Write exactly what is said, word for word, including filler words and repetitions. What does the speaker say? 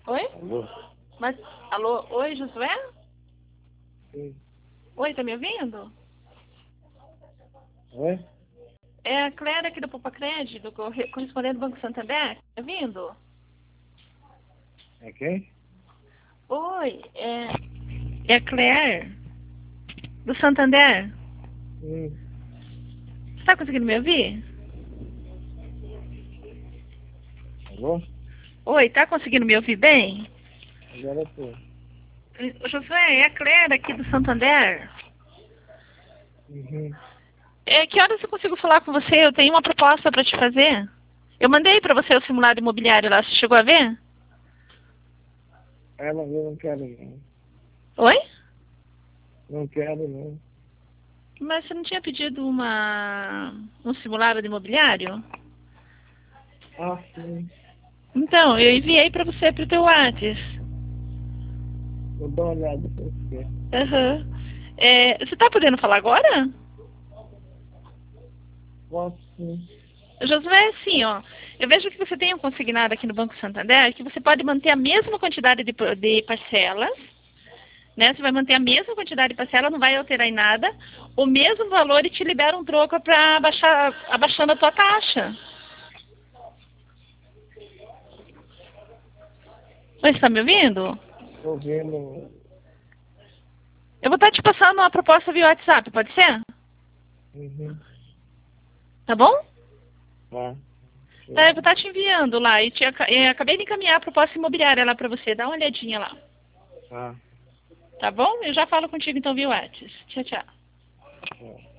Oi? Alô? Mas, alô? Oi, Josué? Sim. Oi, tá me ouvindo? Oi? É a Cléria aqui do Popacred, do corre- correspondente do Banco Santander. Tá me ouvindo? É quem? Oi, é, é a Claire, do Santander. Hum. Você tá conseguindo me ouvir? Alô? Oi, tá conseguindo me ouvir bem? Agora eu tô. Ô, Josué, é a Claire aqui do Santander. Uhum. É, que horas eu consigo falar com você? Eu tenho uma proposta para te fazer. Eu mandei para você o simulado imobiliário lá, você chegou a ver? É, mas eu não quero não. Oi? Não quero não. Mas você não tinha pedido uma um simulado de imobiliário? Ah, sim. Então, eu enviei para você pro teu WhatsApp. Vou dar uma olhada pra você. Aham. É, você tá podendo falar agora? Posso sim. Josué, é assim, ó. Eu vejo que você tem um consignado aqui no Banco Santander que você pode manter a mesma quantidade de, de parcelas, né? Você vai manter a mesma quantidade de parcelas, não vai alterar em nada, o mesmo valor e te libera um troco para abaixar, abaixando a tua taxa. Você está me ouvindo? Tô vendo. Eu vou estar te passando uma proposta via WhatsApp, pode ser? Uhum. Tá bom? Tá. Tá, eu Show. vou estar te enviando lá. E te, eu acabei de encaminhar a proposta imobiliária lá para você. Dá uma olhadinha lá. Tá. Tá bom? Eu já falo contigo então via WhatsApp. Tchau, tchau. Tchau.